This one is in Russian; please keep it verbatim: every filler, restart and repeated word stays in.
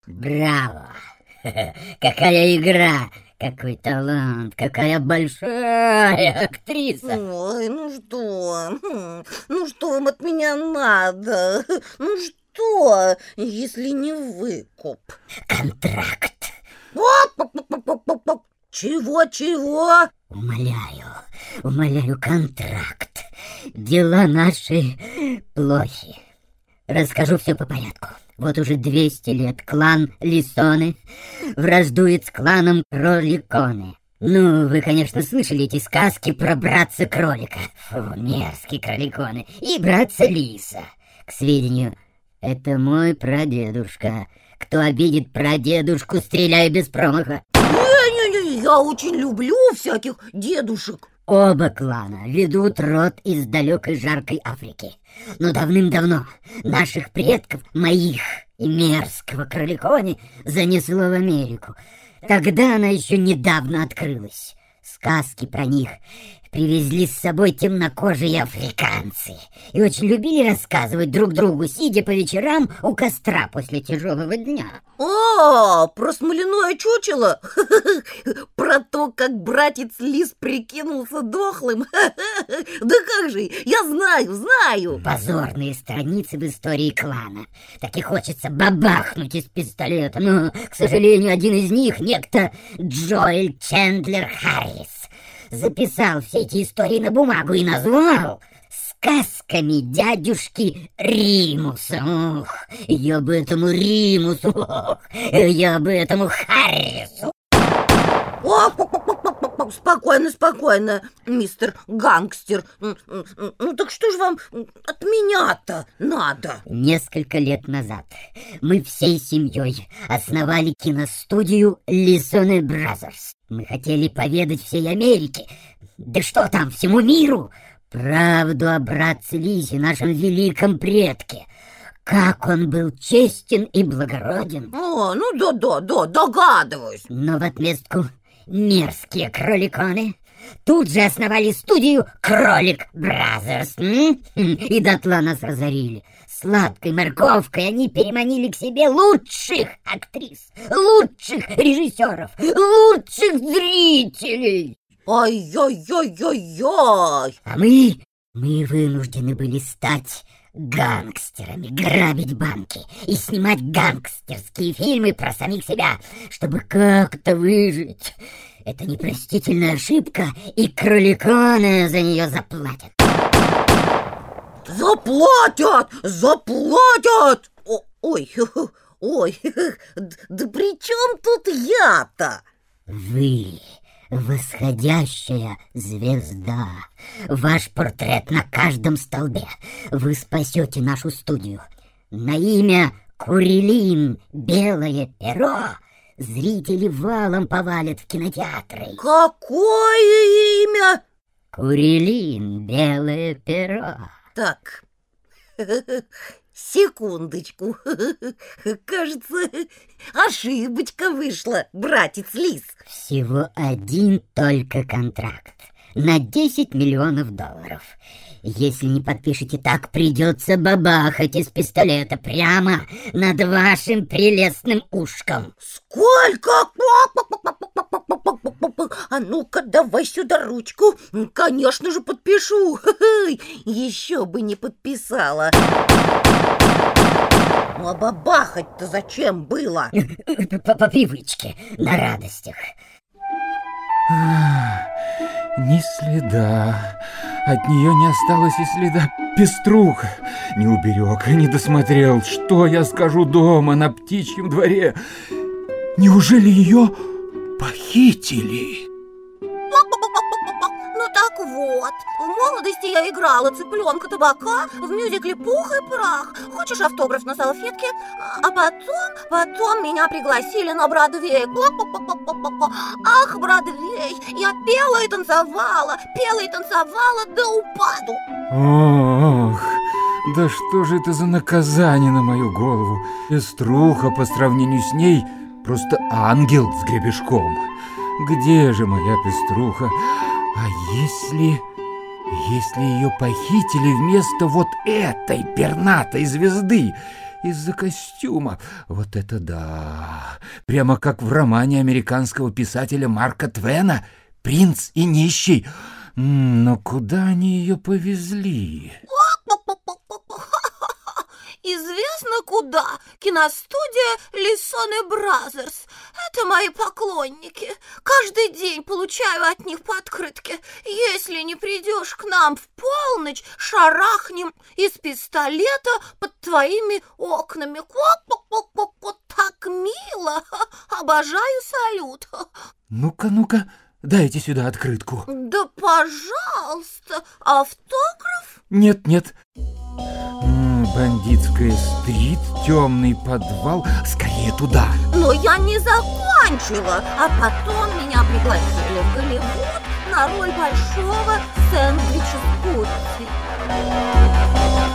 Браво! Какая игра! Какой талант! Какая большая актриса! Ой, ну что? Ну что вам от меня надо? Ну что, если не выкуп? Контракт! Чего-чего? Умоляю, умоляю, контракт. Дела наши плохи. Расскажу все по порядку. Вот уже двести лет клан Лисоны враждует с кланом Кроликоны. Ну, вы, конечно, слышали эти сказки про братца-кролика. Фу, мерзкие кроликоны. И братца Лиса. К сведению, это мой прадедушка. Кто обидит прадедушку, стреляй без промаха. Не-не-не, я очень люблю всяких дедушек. Оба клана ведут род из далекой жаркой Африки. Но давным-давно наших предков, моих и мерзкого кроликони, занесло в Америку. Тогда она еще недавно открылась. Сказки про них привезли с собой темнокожие африканцы и очень любили рассказывать друг другу, сидя по вечерам у костра после тяжелого дня. А, про смоляное чучело? Про то, как братец Лис прикинулся дохлым? Да как же, я знаю, знаю. Позорные страницы в истории клана. Так и хочется бабахнуть из пистолета. Но, к сожалению, один из них, некто Джоэль Чендлер Харрис, записал все эти истории на бумагу и назвал сказками дядюшки Римуса. Ох, я бы этому Римусу, ох, я бы этому Харрису. О, спокойно, спокойно, мистер Гангстер. Ну так что же вам от меня-то надо? Несколько лет назад мы всей семьей основали киностудию Лисоне Бразерс. Мы хотели поведать всей Америке, да что там, всему миру, правду о братце Лисе, нашем великом предке. Как он был честен и благороден. О, ну да-да-да, догадываюсь. Но в отместку мерзкие кроликоны тут же основали студию Кролик Бразерс. И дотла нас разорили. Сладкой морковкой они переманили к себе лучших актрис, лучших режиссеров, лучших зрителей. Ай-яй-яй-яй-яй. А мы, мы вынуждены были стать гангстерами, грабить банки и снимать гангстерские фильмы про самих себя, чтобы как-то выжить. Это непростительная ошибка, и кроликоны за нее заплатят. Заплатят! Заплатят! О, ой, ой, да при чем тут я-то? Вы восходящая звезда. Ваш портрет на каждом столбе. Вы спасете нашу студию. На имя Курилин Белое перо зрители валом повалят в кинотеатры. Какое имя? Курилин Белое перо. Так, секундочку. Кажется, ошибочка вышла, братец Лис. Всего один только контракт на десять миллионов долларов. Если не подпишете, так придется бабахать из пистолета прямо над вашим прелестным ушком. Сколько? А ну-ка, давай сюда ручку. Конечно же, подпишу. Еще бы не подписала. Ну а бабахать-то зачем было? По, по привычке, на радостях. Ни следа. От нее не осталось и следа. Пеструха не уберег, не досмотрел. Что я скажу дома на птичьем дворе? Неужели ее похитили? Ну так вот, в молодости я играла цыпленка табака в мюзикле «Пух и прах». Хочешь автограф на салфетке? А потом, потом меня пригласили на Бродвей. Ах, Бродвей, я пела и танцевала, пела и танцевала до упаду. Ох, да что же это за наказание на мою голову? Пеструха по сравнению с ней просто ангел с гребешком. Где же моя Пеструха? А если... если ее похитили вместо вот этой пернатой звезды? из-за костюма. Вот это да! Прямо как в романе американского писателя Марка Твена «Принц и нищий». Но куда они ее повезли? Известно куда. Киностудия Лиссоне Бразерс. Это мои поклонники. Каждый день получаю от них по открытке. Если не придешь к нам в полночь, шарахнем из пистолета под твоими окнами. Так мило. Обожаю салют. Ну-ка, ну-ка, дайте сюда открытку. Да, пожалуйста. Автограф? Нет, нет. Бандитская стрит, темный подвал. Скорее туда. Но я не закончила. А потом меня пригласили в Голливуд на роль большого сэндвича с курицей.